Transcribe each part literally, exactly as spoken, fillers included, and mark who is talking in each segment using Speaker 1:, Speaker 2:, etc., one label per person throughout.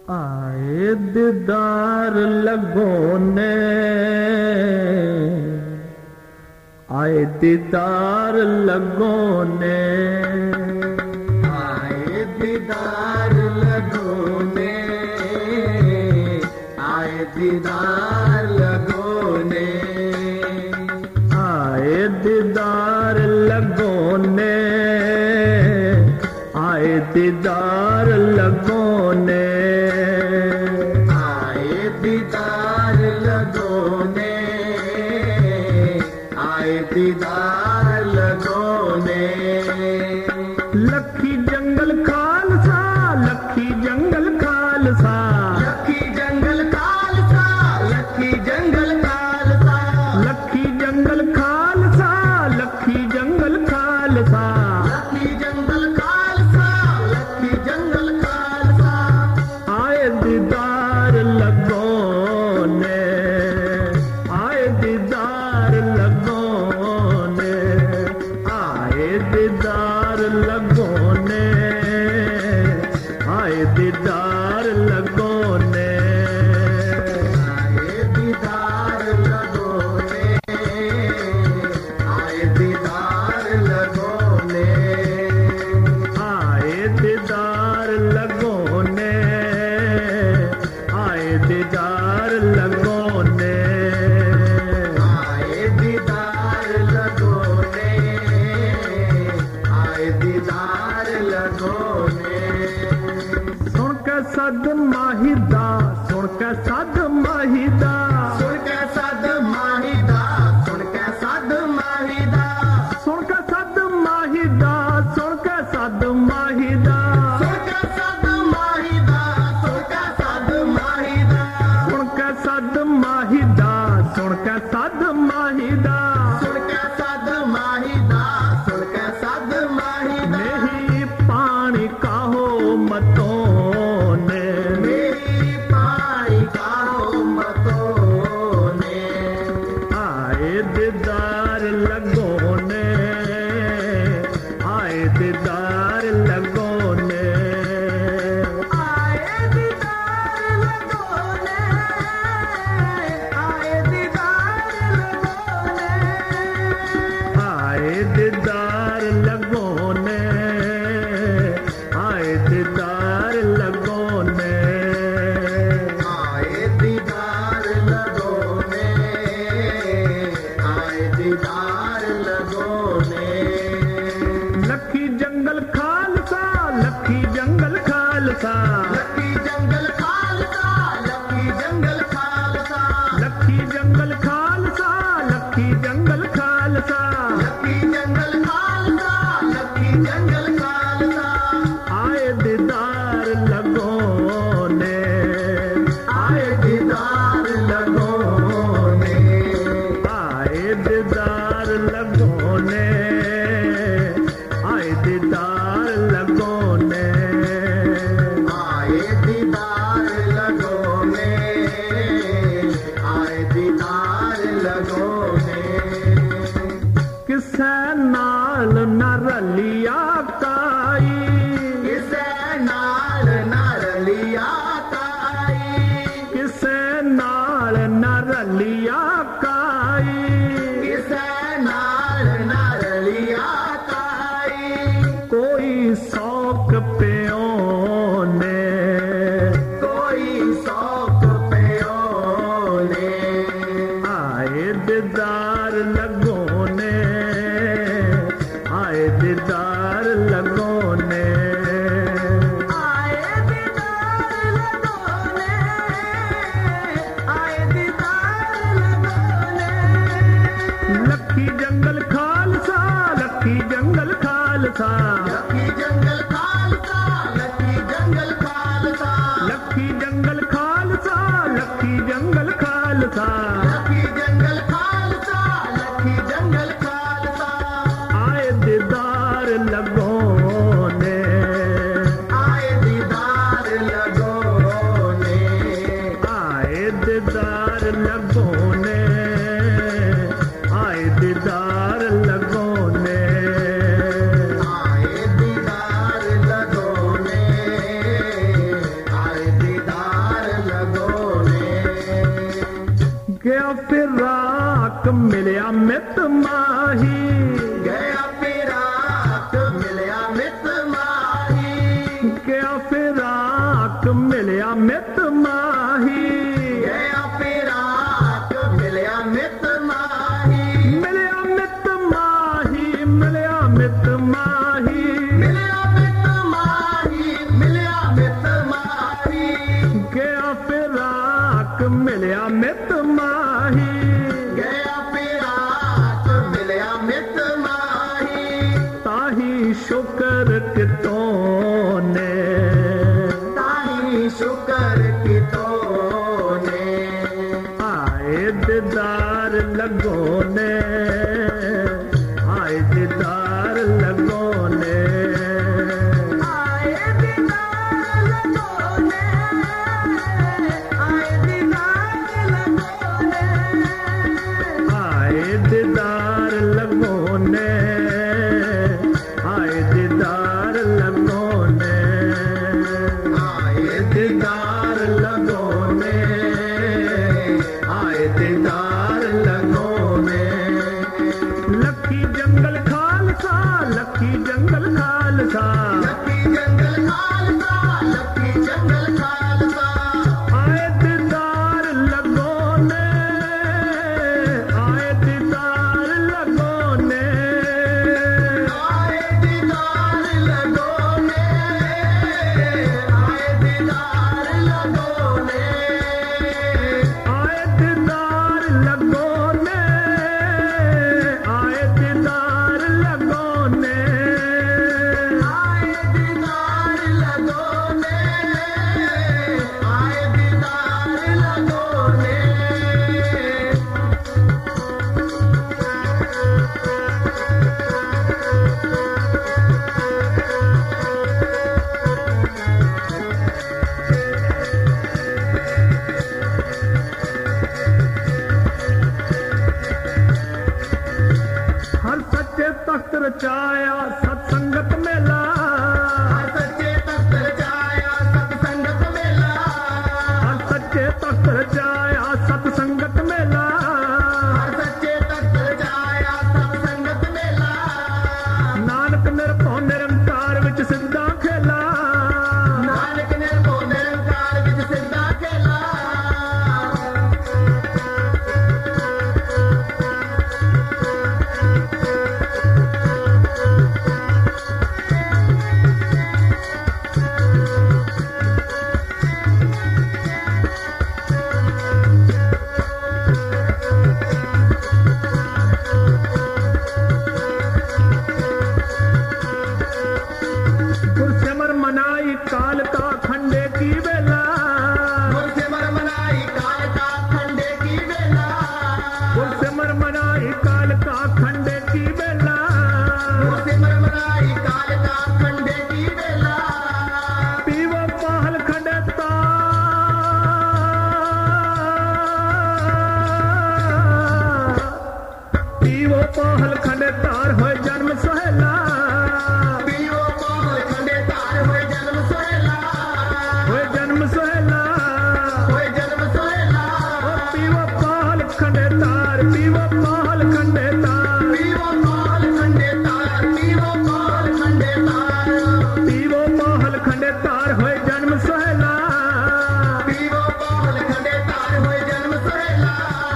Speaker 1: आए दीदार लगोने, आए दीदार लगोने,
Speaker 2: आए दीदार लगोने, आए दीदार लगोने,
Speaker 1: आए दीदार लगोने, आए दीदार लगोने,
Speaker 2: आए दीदार लगोने, आए दीदार लगोने।
Speaker 1: लखी जंगल खालसा, लखी जंगल खालसा,
Speaker 2: लखी जंगल खालसा, लखी जंगल खालसा,
Speaker 1: लखी जंगल खालसा, लखी जंगल खालसा,
Speaker 2: लखी जंगल खालसा, लखी जंगल खालसा।
Speaker 1: आए दीदार लगोने, आए दीदार लगोने, आए दीदार लगोने, आए दीदार लगोने,
Speaker 2: आए दीदार लगोने, आए दीदार लगोने,
Speaker 1: आए दीदार लगोने, आए दीदार लगोने,
Speaker 2: आए दीदार लगोने, आए दीदार लगोने।
Speaker 1: सुन के सद माहिदा, सुन के सद माहिदा,
Speaker 2: सुन के सद माहिदा, सुन के सद माहिदा,
Speaker 1: सुन के सद माहिदा, सुन के सद माहिदा,
Speaker 2: सुन के सद माहिदा, सुन के सद माहिदा,
Speaker 1: सुन के सद माहिदा, सुन के सद माहिदा,
Speaker 2: सुन के सद माहिदा, सुन के सद माहिदा।
Speaker 1: नहीं पानी का हो मतों ने,
Speaker 2: मेरी पाई काहो मतों ने,
Speaker 1: आए दीदार लगोने, आए दीदार लगोने,
Speaker 2: आए दीदार लगोने, आए दीदार लगोने,
Speaker 1: आए दीदार लगोने, आए दीदार लगोने,
Speaker 2: आए दीदार लगोने, आए दीदार लगोने।
Speaker 1: लखी जंगल खालसा, लखी जंगल खालसा,
Speaker 2: लखी जंगल खालसा, लखी जंगल खालसा,
Speaker 1: लखी जंगल खालसा, लखी जंगल खालसा,
Speaker 2: लखी जंगल खालसा, लखी जंगल खालसा।
Speaker 1: आए दीदार लगोने,
Speaker 2: आए दीदार लगोने,
Speaker 1: आए दीदार लगोने, आए दीदार लगोने,
Speaker 2: आए दीदार लगोने, आए दीदार लगोने।
Speaker 1: किसे नाल न रलिया काई,
Speaker 2: किसे नाल न रलिया काई,
Speaker 1: किसे नाल न रलिया काई,
Speaker 2: किसे नाल न रलिया काई।
Speaker 1: कोई शौक प्यो ने,
Speaker 2: कोई शौक प्यो ने,
Speaker 1: आए दीदार लगोने, आए दीदार लगोने,
Speaker 2: आए दीदार
Speaker 1: फिराक मिलिया मित माही
Speaker 2: गया फिराक मिलिया मित माही
Speaker 1: गया फिराक मिलिया मित माही
Speaker 2: गया फिराक मिलिया मित माही
Speaker 1: मिलिया मित माही मिलिया मित माही
Speaker 2: मिलिया मित माही मिलिया मित माही
Speaker 1: गया फिराक मिलिया मित माही
Speaker 2: गया फिराक मिलिया मित माही
Speaker 1: ताही शुक्र कितों ने
Speaker 2: ताही शुक्र की तो ने
Speaker 1: आए दीदार लगो ने आए दीदार लगो ने
Speaker 2: आए दीदार लगो ने आए दीदार लगो ने
Speaker 1: आए दीदार लगो ने आए दीदार लगो ने
Speaker 2: आए
Speaker 1: दीदार लगो ने आए दीदार लगो ने लक्की जंगल खालसा लक्की जंगल खालसा
Speaker 2: लकी जंगल खालसा लकी जंगल खालसा
Speaker 1: आए दीदार लगो ने आए दीदार लगो ने
Speaker 2: आए दीदार लगो ने आए दीदार लगो ने
Speaker 1: आए दीदार लगो ने आए दीदार लगो ने
Speaker 2: आए दीदार लगो ने आए दीदार लगो ने
Speaker 1: हर सच्चे तख्त रचाया सत्संगत मेला
Speaker 2: हर सच्चे तख्त रचाया सत्संगत मेला
Speaker 1: हर सच्चे तख्त रचाया सत्संगत मेला
Speaker 2: हर सच्चे तख्त रचाया सत्संगत मेला
Speaker 1: नानक निरभਉ निरंकार विच सिद्धा खेला
Speaker 2: नानक निर्भਉ निरंकार विच सिद्धा खेला
Speaker 1: गुरसिमर मनाई काल का खंडे की बेला
Speaker 2: गुरसिमर मनाई काल का खंडे की बेला
Speaker 1: गुरसिमर मनाई काल का खंडे की बेला
Speaker 2: गुरसिमर मनाई काल का खंडे की बेला
Speaker 1: पीवो पाहल खंडे पीवो पाहल खंडे तार होए जन्म सहेला
Speaker 2: पीओ पाहल खंडे तार होए जन्म सोहेला
Speaker 1: होए जन्म सहेला
Speaker 2: होए जन्म सोहेला
Speaker 1: ओ पीवो पाहल खंडे तार पीवो पाहल खंडे तार
Speaker 2: पीओ पाहल खंडे तार पीओ पाहल खंडे तार
Speaker 1: पीवो पाहल खंडे तार होए जन्म सहेला
Speaker 2: पीओ पाहल खंडे तार होए जन्म सोहेला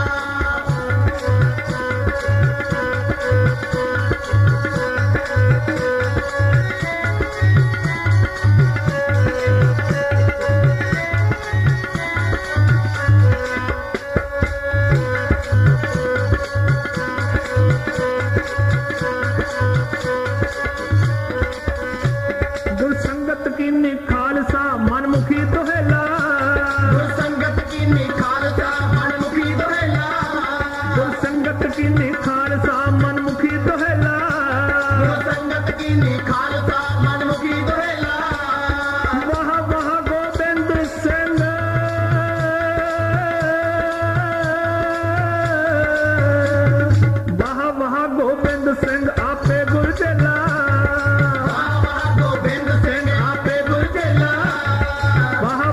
Speaker 1: गुरसंगत की निखालसा मनमुखी तोहेला
Speaker 2: गुरसंगत की निखालसा मनमुखी दोहेला
Speaker 1: गुरसंगत की निखालसा मनमुखी तोहेला
Speaker 2: गुरसंगत की निखालसा मनमुखी दोहेला
Speaker 1: वाह वाह गोबिंद सिंह वाह वाह गोबिंद सिंह आपे गुरचेला
Speaker 2: वाह वाह गोबिंद सिंह आपे गुरचेला
Speaker 1: वाह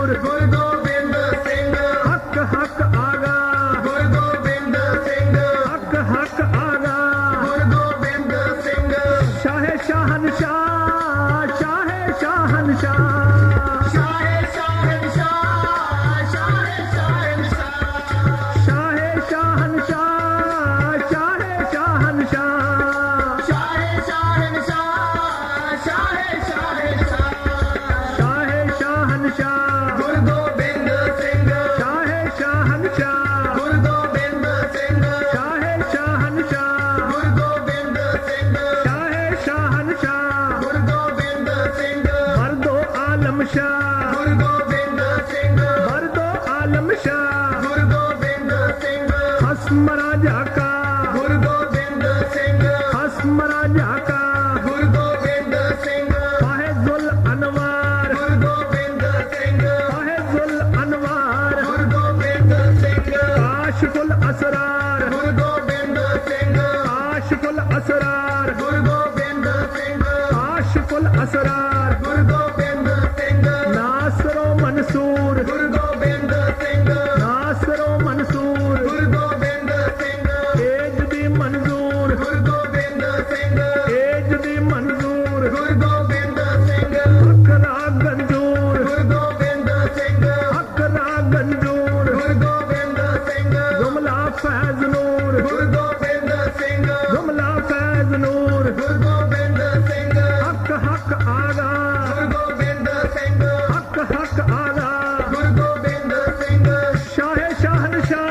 Speaker 1: मंसूर
Speaker 2: गुरु गोबिंद सिंह
Speaker 1: हक हक आगा
Speaker 2: गुरु गोबिंद सिंह
Speaker 1: हक हक आगा
Speaker 2: गुरु गोबिंद सिंह
Speaker 1: शाह शाहनशाह शाह शाहनशाह
Speaker 2: शाह शहंशाह शाह शहंशाह
Speaker 1: शाह शाहनशाह शाह शाहनशाह
Speaker 2: शाह शहंशाह शाह शहंशाह
Speaker 1: शाह शाहनशाह
Speaker 2: गुरु गोबिंद सिंह
Speaker 1: शाह शाहनशाह
Speaker 2: गुरु गोबिंद सिंह
Speaker 1: शाह शाहनशाह
Speaker 2: गुरु गोबिंद सिंह
Speaker 1: शाह शाहनशाह
Speaker 2: गुरु गोबिंद सिंह
Speaker 1: मर्दो आलम शाह
Speaker 2: गुरु गोबिंद सिंह
Speaker 1: मर्दो आलम शाह
Speaker 2: गुरु गोबिंद सिंह
Speaker 1: हस्म राजा का
Speaker 2: गुरु गोबिंद सिंह
Speaker 1: हस्म राजा का
Speaker 2: गुरु गोबिंद सिंह
Speaker 1: फाहिजुल अनवार
Speaker 2: गुरु गोबिंद सिंह
Speaker 1: फाहिजुल अनवार
Speaker 2: गुरु गोबिंद सिंह
Speaker 1: आशिकुल असरार
Speaker 2: गुरु गोबिंद सिंह
Speaker 1: आशिकुल असरार
Speaker 2: गुरु गोबिंद सिंह
Speaker 1: आशिकुल असरार
Speaker 2: गुरु गोबिंद सिंह
Speaker 1: नासरो मंसूर
Speaker 2: गुरु गोबिंद सिंह
Speaker 1: नासरो मंसूर
Speaker 2: गुरु गोबिंद सिंह
Speaker 1: एज भी मंजूर
Speaker 2: गुरु गोबिंद सिंह
Speaker 1: एज भी मंजूर
Speaker 2: गुरु गोबिंद सिंह
Speaker 1: अकरा गंजूर
Speaker 2: गुरु गोबिंद सिंह
Speaker 1: अकरा गंजूर
Speaker 2: गुरु गोबिंद सिंह
Speaker 1: जुमला फैज नूर
Speaker 2: गुरु गोबिंद सिंह
Speaker 1: जुमला फैज नूर
Speaker 2: गुरु गोबिंद सिंह
Speaker 1: हक हक आगा
Speaker 2: गुरु गोबिंद सिंह
Speaker 1: हक हक आगा
Speaker 2: गुरु गोबिंद सिंह
Speaker 1: शाह शाहनशाह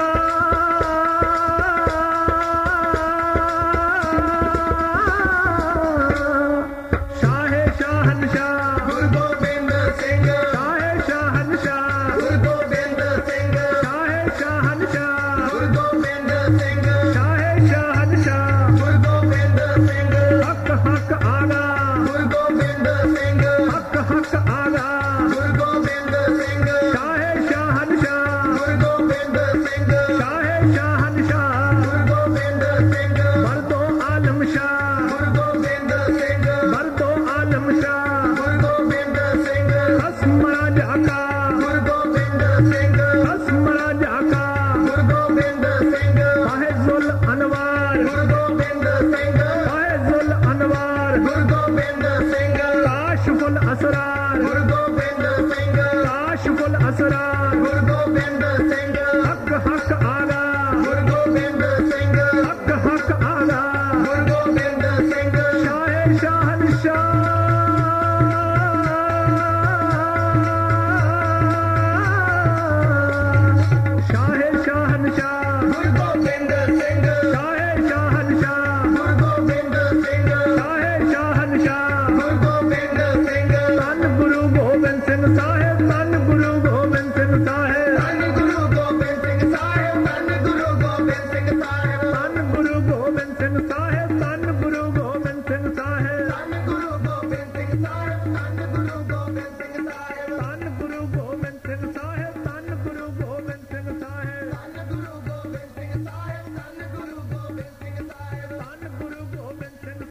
Speaker 1: शाह शाहनशाह
Speaker 2: गुरु गोबिंद सिंह
Speaker 1: शाह शाहनशाह
Speaker 2: गुरु गोबिंद सिंह
Speaker 1: शाह शाहनशाह
Speaker 2: गुरु गोबिंद सिंह
Speaker 1: शाह शाहनशाह
Speaker 2: गुरु गोबिंद सिंह
Speaker 1: हक हक आगा
Speaker 2: गुरु गोबिंद सिंह
Speaker 1: हक हक आगा
Speaker 2: गुरु गोबिंद सिंह
Speaker 1: शाह शाहनशाह
Speaker 2: गुरु गोबिंद सिंह
Speaker 1: शाह शाहनशाह
Speaker 2: गुरु गोबिंद सिंह
Speaker 1: मर्दो आलम शाह
Speaker 2: गुरु गोबिंद सिंह
Speaker 1: मर्दो आलम शाह
Speaker 2: गुरु गोबिंद सिंह
Speaker 1: हस्म राजा का
Speaker 2: गुरु गोबिंद सिंह
Speaker 1: हस्म राजा का
Speaker 2: गुरु गोबिंद सिंह
Speaker 1: फाहिजुल अनवार
Speaker 2: गुरु गोबिंद सिंह
Speaker 1: फाहिजुल अनवार
Speaker 2: गुरु गोबिंद सिंह
Speaker 1: काशिफुल असरार
Speaker 2: गुरु गोबिंद सिंह
Speaker 1: काशिफुल असरार
Speaker 2: गुरु गोबिंद सिंह